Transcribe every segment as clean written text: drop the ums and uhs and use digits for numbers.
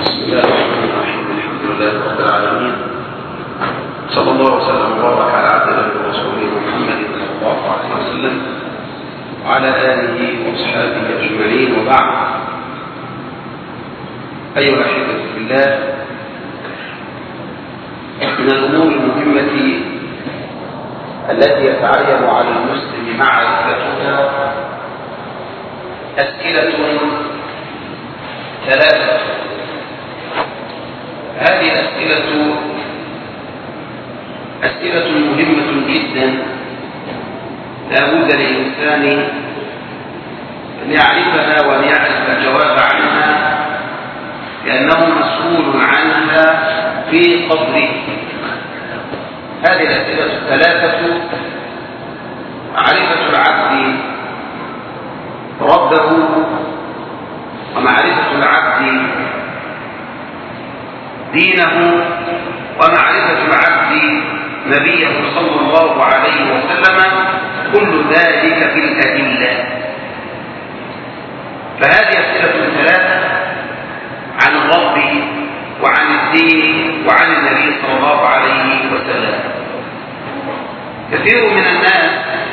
بسم الله الرحمن الرحيم. الحمد لله رب العالمين، صلى الله وسلم وبارك على عبده ورسوله محمد صلى الله عليه وسلم وعلى آله وأصحابه أجمعين، وبعد. أيها الأحبة في الله، من الأمور المهمة التي يتعين على المسلم معرفتها أسئلة ثلاثة. هذه الأسئلة أسئلة مهمة جدا، لا بد للإنسان أن يعرفها وأن يعرف الجواب عنها، لأنه مسؤول عنها في قبره. هذه الأسئلة الثلاثة: معرفة العبد ربه، ومعرفة العبد دينه، ومعرفة العبد نبيه صلى الله عليه وسلم، كل ذلك بالأدلة. فهذه أسئلة ثلاثة عن الرب وعن الدين وعن النبي صلى الله عليه وسلم. كثير من الناس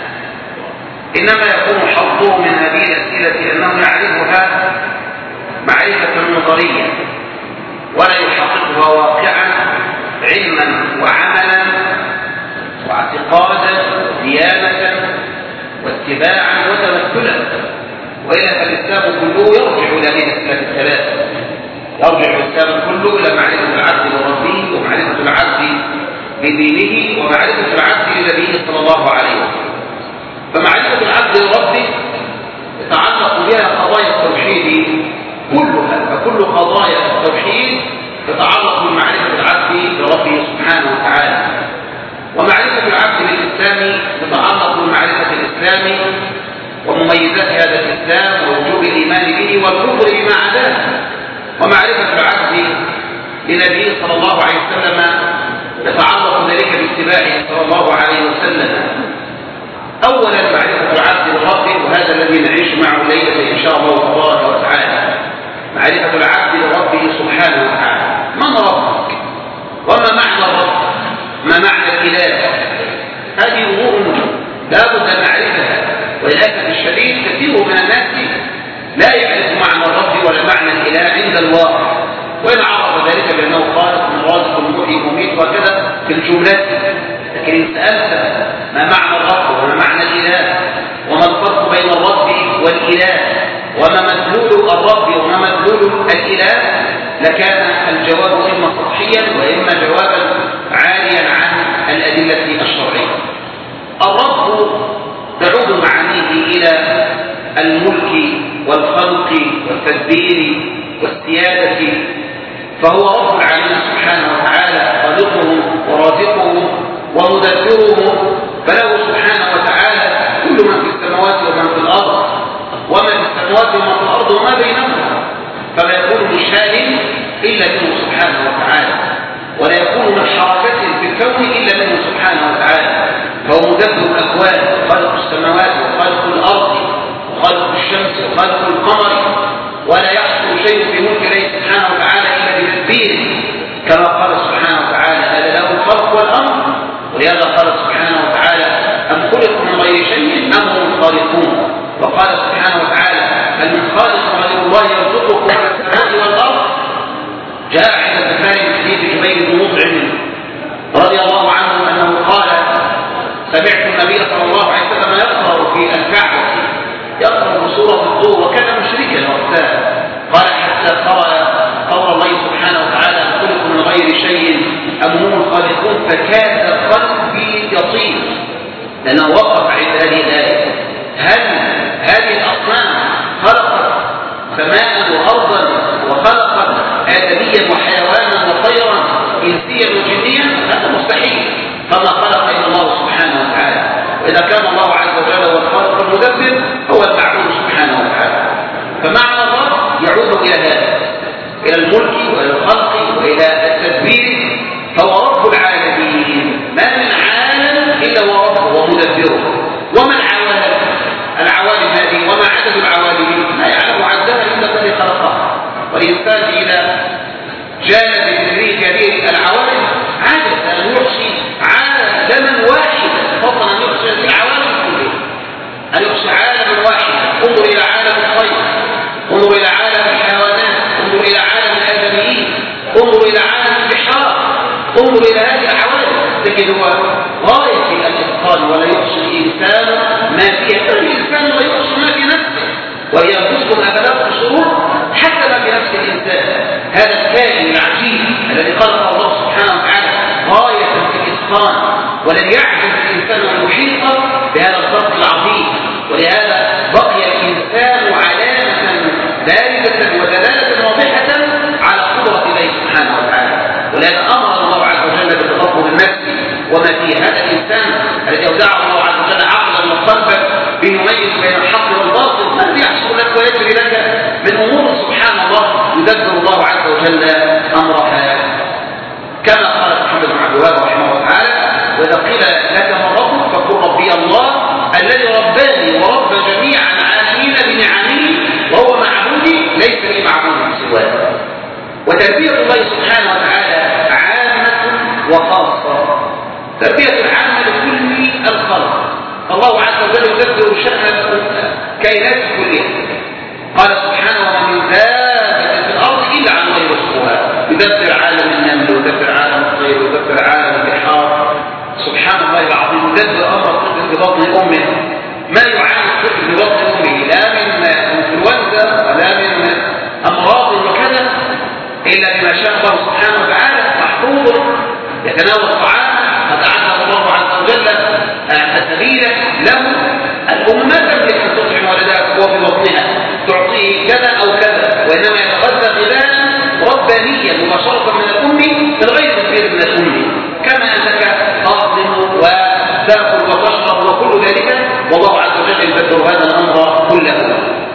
إنما يكون حظه من هذه الأسئلة أنه يعرفها معرفة نظرية، ولا يحققها واقعا علما وعملا واعتقادا ديانة واتباعا وتمثلا. وإلا فالإسلام كله يرجع إلى هذه الأسئلة الثلاثة. يرجع الإسلام كله إلى معرفة العبد بربه، ومعرفة العبد بدينه، ومعرفة العبد لنبيه صلى الله عليه وسلم. فمعرفة العبد لربه يتعلق بها قضايا التوحيد كلها، فكل قضايا التوحيد تتعلق بمعرفة العبد لربه سبحانه وتعالى. ومعرفة العبد للإسلام تتعلق بمعرفة الإسلام ومميزات هذا الإسلام ووجوب الإيمان به والكفر بما عداه. ومعرفة العبد لنبيه صلى الله عليه وسلم يتعلق ذلك باتباعه صلى الله عليه وسلم. أولا معرفة العبد لربه، وهذا الذي نعيش معه ليلة إن شاء الله تبارك وتعالى. معرفة العبد لربه سبحانه وتعالى. من ربك؟ وما معنى الرب؟ ما معنى الإله؟ هذه أمور لا بد أن نعرفها، وللأسف الشديد كثير من الناس لا يعرف معنى الرب ولا معنى الإله عند الواقع، وإن عرف ذلك بأنه خالق رازق محيي مميت وكذا في الجملة. لكن إن سألت ما معنى الرب وما معنى الإله وما الفرق بين الرب والإله وما مدلول الرب وما مدلول الإله، لكان الجواب إما سطحيا وإما جوابا عاليا عن الأدلة الشرعية. الرب تعود معانيه إلى الملك والخلق والتدبير والسيادة، فهو رب العالمين سبحانه وتعالى، خالقهم ورازقهم ومدبرهم. فله سبحانه وتعالى كل من في السماوات ومن في الأرض، وما في السماوات وما في الأرض وما بينهما، فلا يكون من شأن إلا منه سبحانه وتعالى، ولا يكون من حركة في الكون إلا منه سبحانه وتعالى. فهو مدبر الأكوان، خالق السماوات وخالق الأرض وخالق الشمس وخالق القمر، ولا يحصل شيء في ملك الله سبحانه وتعالى إلا بتدبيره، كما قال سبحانه وتعالى: ألا له الخلق والأمر. ولهذا قال سبحانه وتعالى: أم خلقوا من غير شيء أم هم الخالقون. وقال سبحانه وتعالى: هل من خالق غير الله يرزقكم من السماء والأرض. جاء عند البخاري من حديث جبير بن مطعم رضي الله عنه أنه قال: سمعت النبي صلى الله عليه وسلم يقرأ في الكعبة، يقرأ بسورة الطور، وكان مشركا وقتها. قال: حتى قرأ قول الله سبحانه وتعالى: أم خلقوا من غير شيء أم هم الخالقون، فكاد قلبي يطير، لأنه وقف عند هذه الآية. هل هذه الأصنام خلقت سماء وأرضا وخلقت آدميا وحيوانا وطيرا إنسيا وجنيا؟ هذا مستحيل. فما خلق إلا الله سبحانه وتعالى. وإذا كان الله عز وجل هو الخالق المدبر، هو المعبود سبحانه وتعالى. فمعنى الرب يعود إلى هذا، إلى الملك وإلى الخلق وإلى التدبير. فهو رب العالمين، ما من عالم إلا هو ربه ومدبره. وما العوالم هذه وما عدد العوالم؟ لا يعلم عدها إلا الذي خلقها. والإنسان إلى جال بتدريج هذه العوالم عجز أن يحصي عالما واحدا فضلا أن يحصي العوالم كلها، أن يحصي عالما واحدا. انظر إلى عالم الطير، انظر إلى عالم الحيوانات، انظر إلى عالم الآدميين، انظر إلى عالم البحار، انظر إلى هذه العوالم تجد هو غاية في الإتقان. ولا يحصي الإنسان ما فيه، الإنسان لا يحصي ما في نفسه، وينقصكم أبلاغ الشرور حتى ما في نفس الإنسان. هذا الكائن العجيب الذي خلق الله سبحانه وتعالى غاية في الإتقان، ولن يعجز الإنسان أن يحيط بهذا الخلق العظيم. ولهذا بقي الإنسان علامة بارزة ودلالة واضحة على قدرة الله سبحانه وتعالى. ولهذا أمر الله عز وجل بتدبر النفس وما فيه. هذا الإنسان الذي أودعه الله عز وجل عقلا وقلبا بيميز بين الحق والباطل، ما الذي يحصل لك ويجري لك من أمور سبحان الله يدبر الله عز وجل أمرها. كما قال محمد بن عبد الوهاب رحمه الله تعالى: وإذا قيل لك من ربك فقل ربي الله الذي رباني ورب جميع العالمين بنعمه وهو معبودي ليس لي معبود سواه. وتربية الله سبحانه وتعالى عامة وخاصة، تربية عامة لكل الخلق. الله عز وجل يدبر شأن الكائنات كلها. قال سبحانه: وما من دابة في الأرض إلا على الله يرزقها. يدبر عالم النمل ويدبر عالم الطير ويدبر عالم البحار. سبحان الله العظيم، يدبر أمر الطفل في بطن أمه، ما يعاني الطفل في بطن أمه لا من انفلونزا ولا من أمراض وكذا إلا بما شاء الله سبحانه وتعالى، محفوظ يتناول الطعام قد أعد الله عز وجل سبيلا له. الأم ما تملك أن تطعم ولدها وهو في بطنها تعطيه كذا أو كذا، وإنما يتغذى غذاء ربانيا مباشرة من الأم من غير تدبير من الأم، كما أنك تهضم وتأكل وتشرب وكل ذلك، والله عز وجل يدبر هذا الأمر كله.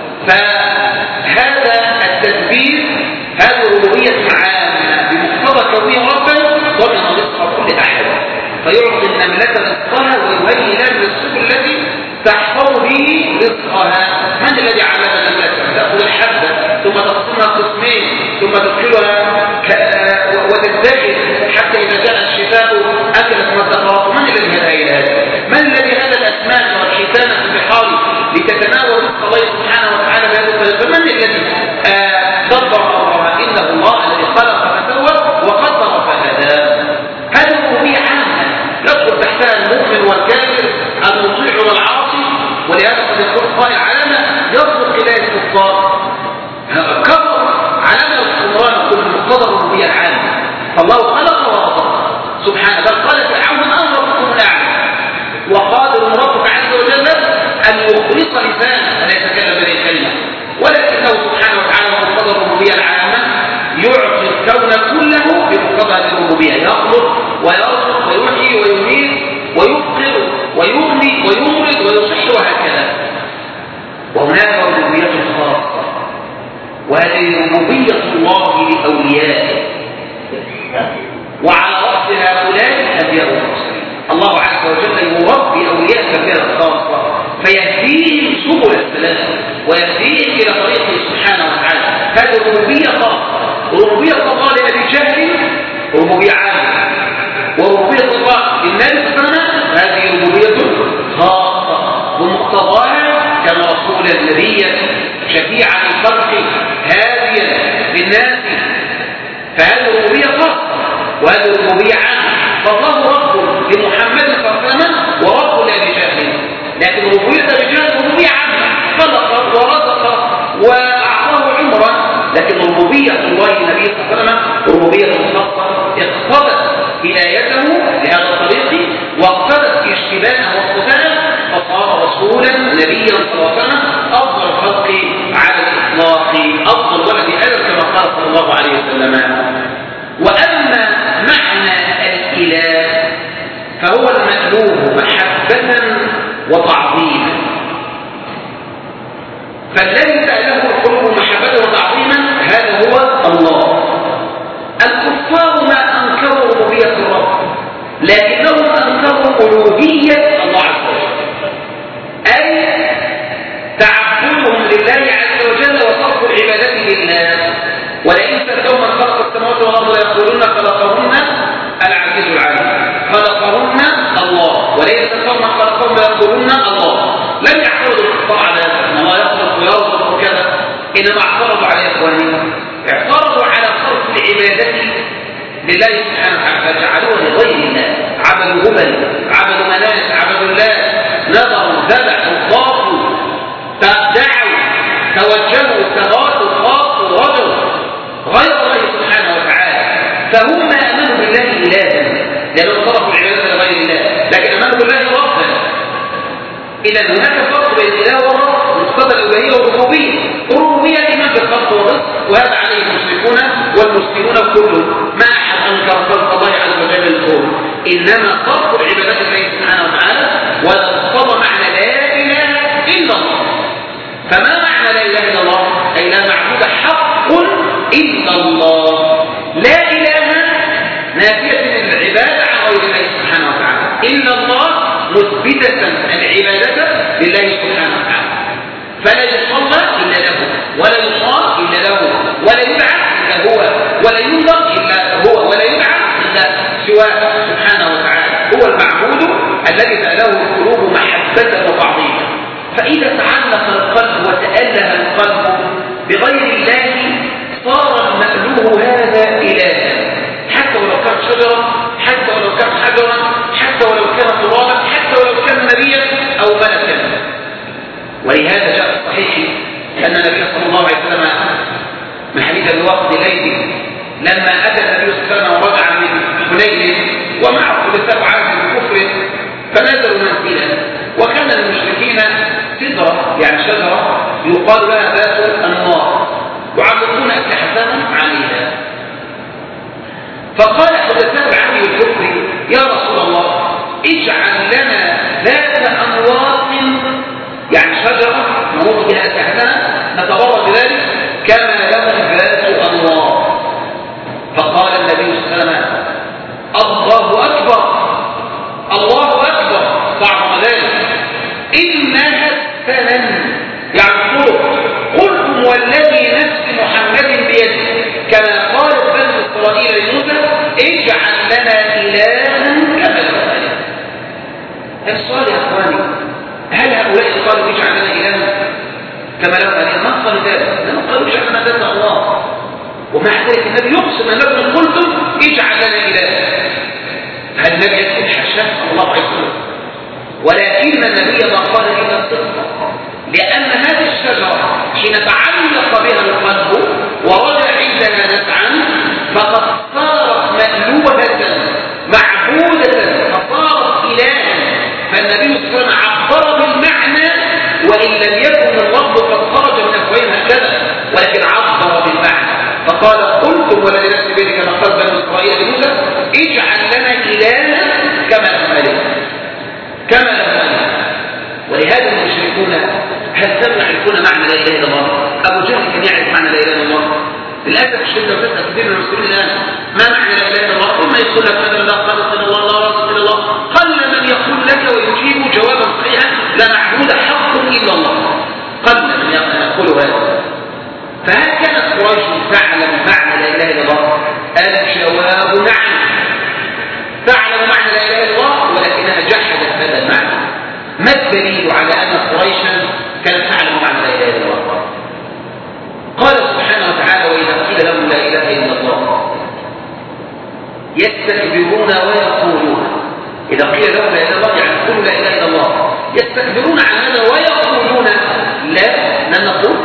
فهذا التدبير هذه ربوبية عامة بمقتضى كونه ربا ضمن رزق كل أحد، فيعطي النملة رزقها ويهيئ لها الرزق الذي تحفظ به رزقها. من الذي علم النملة؟ تأخذ الحبة ثم تقسمها قسمين ثم تدخلها وتدخل حتى إذا جاء الشتاء أكلت ما تقرأ. من الذي هدى إلى هذا؟ من الذي هدى الأسماك والحيتان في البحار لتتناول رزق الله سبحانه وتعالى بهذه الطريقة؟ من الذي دبر أمرها؟ إنه الله الذي خلق فسوى وقدر فهدى. هذه ربوبية عامة يدخل تحتها المؤمن والكافر، المطيع والعاصي. ولهذا قد يكون قائل علامة يصدق إليه الكفار كفر علامة الاستمرار كل مقتضى الربوبية العامة. فالله خلق ورزق سبحانه، بل قال فرعون أنا ربكم الأعلى، وقادر ربك عز وجل أن يخلص لسانه أن يتكلم بهذه الكلمة، ولكنه سبحانه وتعالى بمقتضى الربوبية العامة يعطي الكون كله بمقتضى هذه الربوبية، يخلق ويرزق ويحيي ويميت ويفقر ويغني ويمرض ويصح وهكذا. وهناك ربوبية خاصة، وهذه ربوبية الله لأوليائه، وعلى رأس هؤلاء الأنبياء والمرسلين. الله عز وجل يربي أولياء كبيرة خاصة فيهديهم سبل السلام ويهديهم إلى طريقه سبحانه وتعالى. هذه ربوبية خاصة. ربوبية الله لأبي جهل ربوبية عامة، وربوبية الله للنبي سبحانه هذه ربوبية خاصة بمقتضاها، كما رسولا نبيا شفيعا للخلق هاديا للناس. فهذه ربوبية خاصة وهذه ربوبية عامة. فالله رب لمحمد صلى الله عليه وسلم ورب لأبي جهل، لكن ربوبية أبي جهل ربوبية عامة، خلق ورزق وأعطاه عمرا. لكن ربوبية الله للنبي صلى الله عليه وسلم ربوبية خاصة اقتضت هدايته لهذا الطريق واقتضت اشتباهه واصطفاءه، فصار رسولا نبيا صلى الله عليه وسلم أفضل الخلق على الإطلاق، أفضل ولد آدم كما قال صلى الله عليه وسلم. وأما معنى الإله فهو المألوه محبة وتعظيما. فالذي له القلوب محبة وتعظيما هذا هو الله. الكفار ما أنكروا ربوبية الرب، لكنهم أنكروا ألوهية الله عز وجل، أي تعبدهم لله عز وجل وصرف العبادة لله. ولئن سألتهم من خلق السماوات والأرض إنما اعترضوا على إخوانهم، اعترضوا على صرف العبادة لله سبحانه وتعالى فجعلوها لغير الله، عبدوا هبل، عبدوا منات، عبدوا الله، نظروا، ذبحوا، طافوا، دعوا، توجهوا، استغاثوا، خافوا، رجوا غير الله سبحانه وتعالى. فهم ما امنوا بالله الها لانهم صرفوا العباده لغير الله، لكن امنوا بالله ربا. اذا هناك فرق بين الاله والرب، مقتضى الالوهيه والربوبيه. الربوبيه الايمان بالخلق والرزق، وهذا عليه المشركون والمسلمون كلهم، ما احد انكر خلق الله عز وجل الكون. انما صرف العبادات لله سبحانه وتعالى ولا مقتضى معنى لا اله الا الله. فما معنى لا اله الا الله؟ اي لا معبود حق الا الله. لا اله نافيه العباده عن غير الله سبحانه وتعالى، الا الله مثبته العباده لله سبحانه وتعالى. فلا يصلى الا له، ولا يصام الا له، ولا يدعى الا هو، ولا ينذر الا هو، ولا يدعى الا سواه سبحانه وتعالى. هو المعبود الذي سأله القلوب محبة وتعظيما. فإذا تعلق القلب وتأله القلب بغير الله صار المألوه هذا إلها، حتى ولو كان شجرة، حتى ولو كان حجرا، حتى ولو كان ترابا، حتى ولو كان نبيا أو ملكا. ولهذا جاء في الصحيح أن النبي صلى الله عليه وسلم من حديث الوقت الليل لما أتى النبي صلى الله عليه وسلم ورجع من حنين ومعه ثلاثة عام الكفر فنزلوا منزلا، وكان المشركين سدرة يعني شجرة يقال لها ذات النار يعلقون أسلحتهم عليها. فقال حدثاء العهد الكفر يا رسول الله اجعل لنا ذات أنواط، يعني شجرة نموت بها أسلحتنا نتبرد بذلك كما لهم ذات أنواط. فقال النبي صلى الله عليه وسلم الله أكبر، الله أكبر، صعب ذلك، إنها السنن يعني قلتم والذي نفس محمد بيده كما قالت بني إسرائيل لموسى اجعل لنا إلها كما له إله. السؤال يا أخواني، هل هؤلاء قالوا اجعل لنا إلها كما له إله؟ ما قالوا ذلك، لما قالوا اجعل لنا ذات الله. ومع ذلك النبي يقسم أنكم قلتم اجعل لنا إلها. هل النبي يقول حاشاه الله عليه وسلم؟ ولكن النبي ما قال إلا الصدق، لأن هذه الشجرة حين تعلق بها القلب ورجع عندها نفعا فقد صارت مألوهة معبودة فصارت إلها. فالنبي صلى الله عليه وسلم عبر بالمعنى وإن لم يكن اللفظ قد خرج من أفواههم هكذا، ولكن عبر بالمعنى فقال قلتم والذي نفس بيدك كما قال بني إسرائيل لموسى اجعل لنا إلها كما له إله، كما له إله. ولهذا المشركون هل كانوا يعرفون معنى لا اله الا الله؟ ابو جهل كان يعرف معنى لا اله الا الله. للاسف الشديد لو تسال كثير من المسلمين الان ما معنى لا اله الا الله؟ ثم يقول لك مثلا لا خالق الا الله، لا رازق الا الله. قل من يقول لك ويجيب جوابا صحيحا لا معبود حق الا الله. قل من يقول هذا. فهل كانت قريش تعلم معنى لا اله الا الله؟ الجواب نعم، تعلم معنى لا اله الا الله ولكنها جحدت هذا المعنى. ما الدليل على أن قريشا كانت تعلم معنى لا إله إلا الله؟ قال سبحانه وتعالى وإذا قيل لهم لا إله إلا الله يستكبرون ويقولون. إذا قيل لهم لا إله إلا الله يعني قولوا لا إله إلا الله، يستكبرون عن هذا ويقولون لا لن نقول،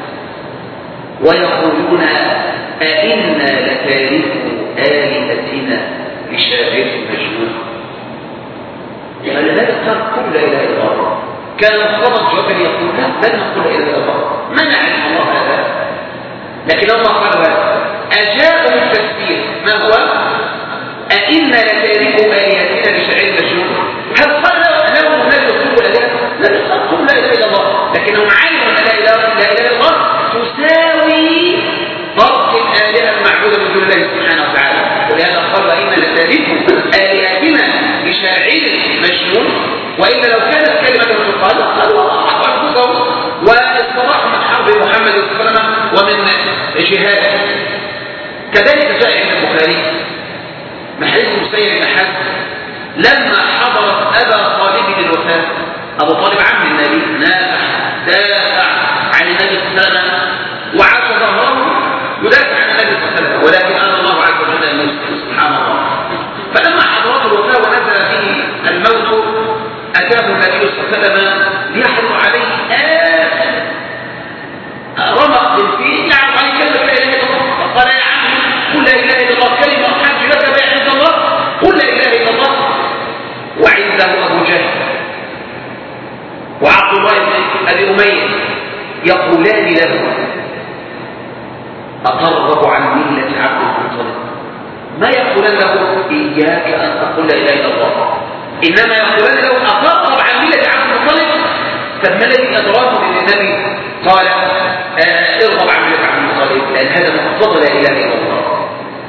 ويقولون أئنا لتاركوا آلهتنا لشاعر مجنون. فلذلك قال قل لا اله الا الله. كان الصمد جوابا يقول لا لن نقول لا اله الا الله، ما نعرف الله هذا. لكن لما قالوا هذا اجابوا التفسير ما هو؟ أئنا لتاركوا آلهتنا لشاعر مجنون. هل قال لهم الناس يقولوا لا اله؟ لم يقولوا لا اله الا الله، لكنهم علموا ان لا اله الا الله تساوي ترك الآلهة المعبودة من دون الله سبحانه وتعالى. ولهذا قال وإنا لتاركوا آلهتنا لشاعر مجنون. وإلا لو كانت كلمة تقال قالوا أنفسهم واستراحوا من حرب محمد صلى الله عليه وسلم ومن جهاده. كذلك جاء عند البخاري من حديث مسير بن حزم لما حضرت أبا طالب للوفاة. أبو طالب عم النبي نافع دافع عن النبي صلى الله عليه وسلم يقولان له أترغب عن ملة عبد المطلب؟ ما يقولان له إياك أن تقول لا إله إلا الله، إنما يقولان له أترغب عن ملة عبد المطلب. فما الذي أدراكه من النبي قال ارغب عن ملة عبد المطلب؟ لأن هذا مقتضى لا إله إلا الله.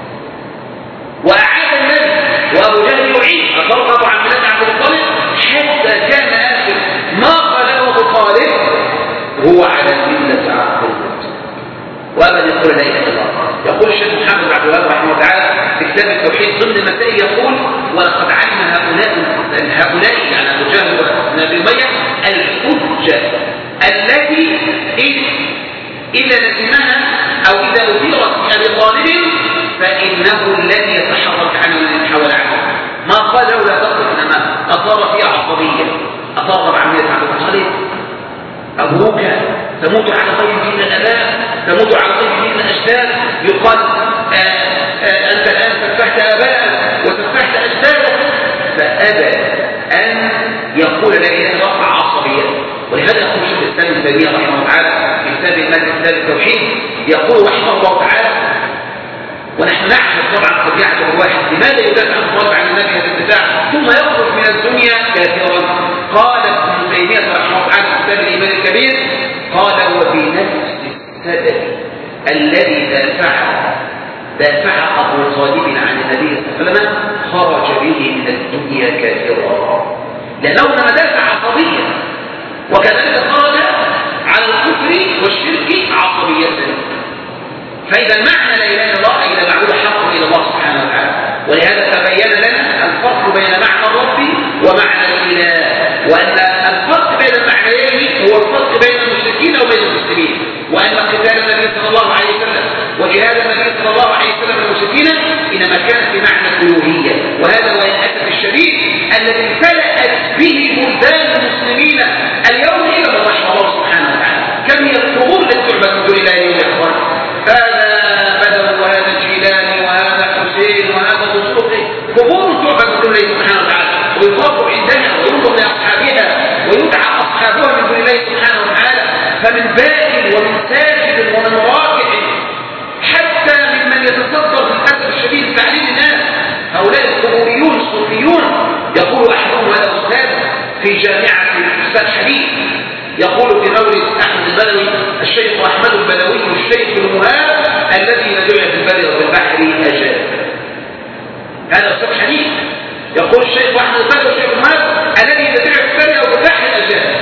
وأعاد النبي وأبو جهل يعيد أترغب عن ملة عبد المطلب، حتى كان آخر ما قاله أبو طالب هو على ملة عبد المطلب وأبدا يقول لا إله إلا الله. يقول الشيخ محمد بن عبد الوهاب رحمه الله تعالى في كتاب التوحيد ضمن مسائل يقول ولقد علم هؤلاء يعني أبو جهل وابن أبي أمية الحجة التي إذا لزمها أو إذا أثيرت بأبي طالب فإنه لن يتحرك عنه من حول عنه. ما قال له لا تقف، إنما أثار فيها عصبية. أترغب عن ملة عبد المطلب؟ أبوك تموت على غير دين الآباء، تموت على غير دين الأجداد. يقال أنت الآن سفحت آباءك وسفحت أجدادك. فأبى أن يقول لا إله إلا الله عصبيا. ولهذا يقول شيخ الإسلام ابن تيمية رحمه الله تعالى في كتاب المادة كتاب التوحيد يقول رحمه الله تعالى ونحن نعرف طبعا طبيعة الواحد لماذا يدافع عن الله عن النبي هذا الدفاع ثم يخرج من الدنيا كافرا. قال ابن تيمية رحمه الله تعالى في كتاب الإيمان الكبير قال وبنفس السبب الذي دافع أبو طالب عن النبي صلى الله عليه وسلم خرج به من الدنيا كافرا، لأنه لما دافع عصبيا وكذلك خرج على الكفر والشرك عصبية. فإذا المعنى لا إله إلا الله إذا معبود حق إلى الله سبحانه وتعالى. ولهذا تبين لنا الفرق بين معنى الرب ومعنى الإله، وأن الفرق بين المعنيين هو الفرق بين المشركين وبين المسلمين، وأن قتال النبي صلى الله عليه وسلم وجهاد النبي صلى الله عليه وسلم المشركين إنما كان في معنى الألوهية. وهذا هو الأسف الشديد الذي امتلأت به بلدان المسلمين اليوم إلى ما رحم الله سبحانه وتعالى. كم هي القبور التي تعبد من دون الله يا إخوان؟ هذا بدر وهذا جيلاني وهذا حسين وهذا دسوقي، قبور تعبد من دون الله سبحانه وتعالى ويطاف عندها وينظر لأصحابها ويدعى أصحابها من دون الله سبحانه وتعالى. فمن بائل ومن ساجد ومن راكع حتى ممن يتصدر للأسف الشديد تعليم الناس هؤلاء القبوريون الصوفيون. يقول أحدهم هذا أستاذ في جامعة الحديث يقول في مولد أحمد البدوي الشيخ أحمد البدوي الشيخ المهاب الذي يدعي في البر والبحر أجاب. هذا أستاذ حديث يقول الشيخ أحمد البدوي الشيخ المهاب الذي يدعي في البر والبحر أجاب.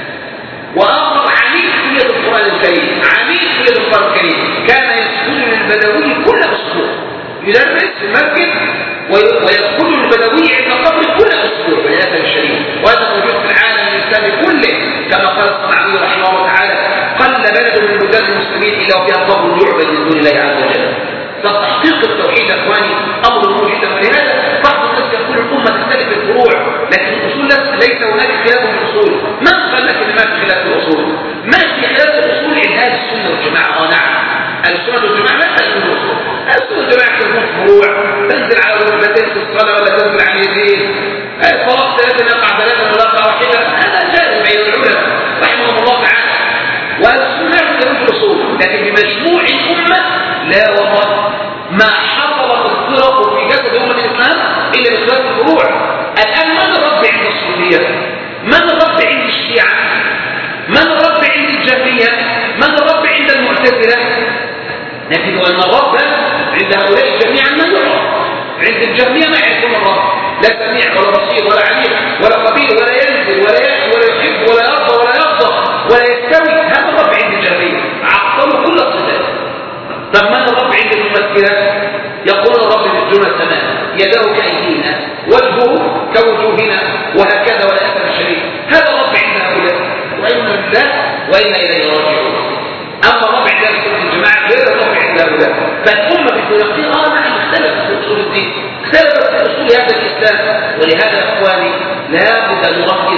وآخر عميد كلية القرآن الكريم، عميد كلية القرآن الكريم كان يسجد للبدوي كل أسبوع، يدرس في المسجد ويدخل البدوي عند قبر كل أسبوع بالأسف الشديد. وهذا موجود في العالم الإسلامي كله كما قال الصنعاني رحمه الله تعالى قل بلد من بلدان المسلمين إلا وفيها قبر يعبد من دون الله عز وجل. فتحقيق التوحيد يا اخواني امر مهم جدا. ولهذا بعض الناس يقول الامه تختلف في الفروع لكن الاصول ليس هناك خلاف في الاصول. من قال لك ان ما في خلاف في الاصول؟ ما في خلاف في الاصول عند اهل السنه والجماعه. نعم اهل السنه والجماعه لا تشمل الاصول. اهل السنه والجماعه تكون فروع تنزل على ركبتين في الصلاه ولا تنزل على يدين، الطلاق ثلاثه يقع ثلاثه ولا واحده، هذا جائز بين العلماء رحمهم الله تعالى. واهل السنه يكون في الاصول لكن بمجموع الامه لا والله ما حصلت الفرق في جسد أمة الإسلام إلا بخلاف الفروع. الآن من الرب عند الصوفية؟ من الرب عند الشيعة؟ من الرب عند الجهمية؟ من الرب عند المعتزلة؟ نجد أن الرب عند هؤلاء جميعا ما يعرف. عند الجهمية ما يعرفون الرب، لا سميع ولا بصير ولا عليم ولا قبيل ولا ينزل ولا يأتي ولا يحب ولا يرضى ولا يغضب ولا يستوي. هذا الرب عند الجهمية عطلوا كل الصفات. طب من الرب عند الممثلة؟ يقول الرب في الجنة السماء يداه كأيدينا وجهه كوجوهنا وهكذا ولا أثر الشريف. هذا الرب عند هؤلاء وإنا لله وإنا إليه راجعون. أما الرب عند أهل الجماعة غير الرب عند هؤلاء. فالأمة في التلقي نعم اختلفت في أصول الدين، اختلفت في أصول هذا الإسلام. ولهذا يا إخواني لا بد أن نركز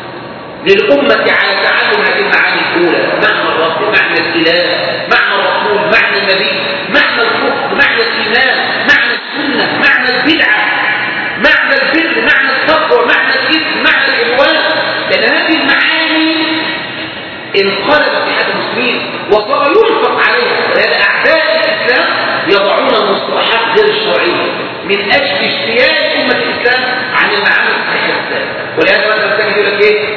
للأمة على تعلم هذه المعاني الأولى: معنى الرب، معنى الإله، معنى الرسول، معنى النبي، معنى الكفر، معنى الإيمان، معنى السنة، معنى البدعة، معنى البر، معنى التقوى، معنى الإثم، معنى العدوان. لأن هذه المعاني انقلبت في حياة المسلمين وصار ينفق عليها، لأن أعداء الإسلام يضعون المصطلحات غير الشرعية من أجل اجتياز أمة الإسلام عن المعامل الصحيحة الإسلام. ولهذا مثلا تجد يقول لك إيه؟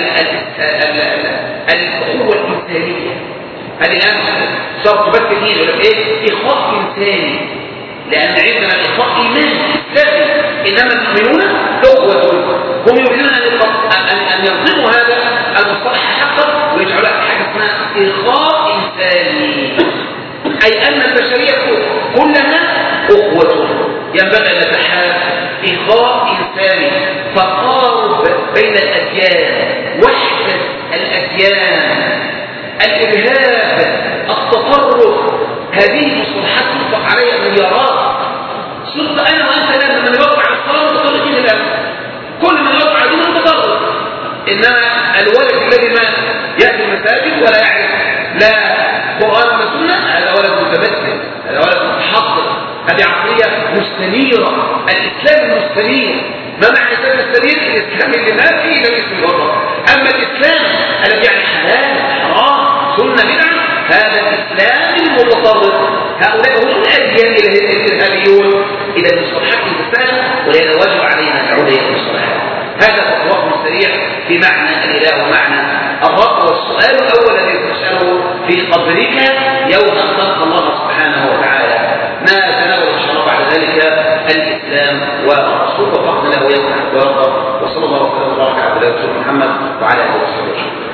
الأخوة الإنسانية هذه الآن صارت تبث دين، يقول لك إيه؟ إخاء إنساني، لأن عندنا الإخاء إيمان إسلامي، إنما المؤمنون أخوة. هم يريدون أن ينظموا هذا المصطلح حقا ويجعلها حاجة اسمها إخاء إنساني، أي أن البشرية كلها أخوة ينبغي أن نتحاب. إخاء إنساني، تقارب بين الأديان، وحدة الأديان، الإرهاب، التطرف، هذه مصطلحات يطلق عليها مليارات. صرت أنا وأنت لما من يوقع على الصلاة متطرفين الآن، كل من يوقع على دين متطرف. إنما الولد الذي ما يأتي المساجد ولا يعرف لا قرآن ولا سنة، هذا ولد متمثل، هذا ولد متحضر، هذه عقلية مستنيرة. الإسلام المستنير، ما معنى الإسلام المستنير؟ الإسلام اللي ما فيه إلا اسم الوطن. أما الإسلام الذي يعني حلال حرام سنة بدعة، هذا الإسلام المتطرف. هؤلاء هم الأديان الإرهابيون. إذا المصطلحات المختلفة، ولهذا واجب علينا تعودية المصطلحات. هذا تطوق سريع في معنى الإله ومعنى الرب. والسؤال الأول الذي تسأله في قبرك يوم أن تلقى الله سبحانه وتعالى. ما تناول إن شاء الله بعد ذلك الإسلام والرسول، وفقنا له يوم ويرضى. وصلى الله وسلم وبارك على محمد وعلى آله وصحبه.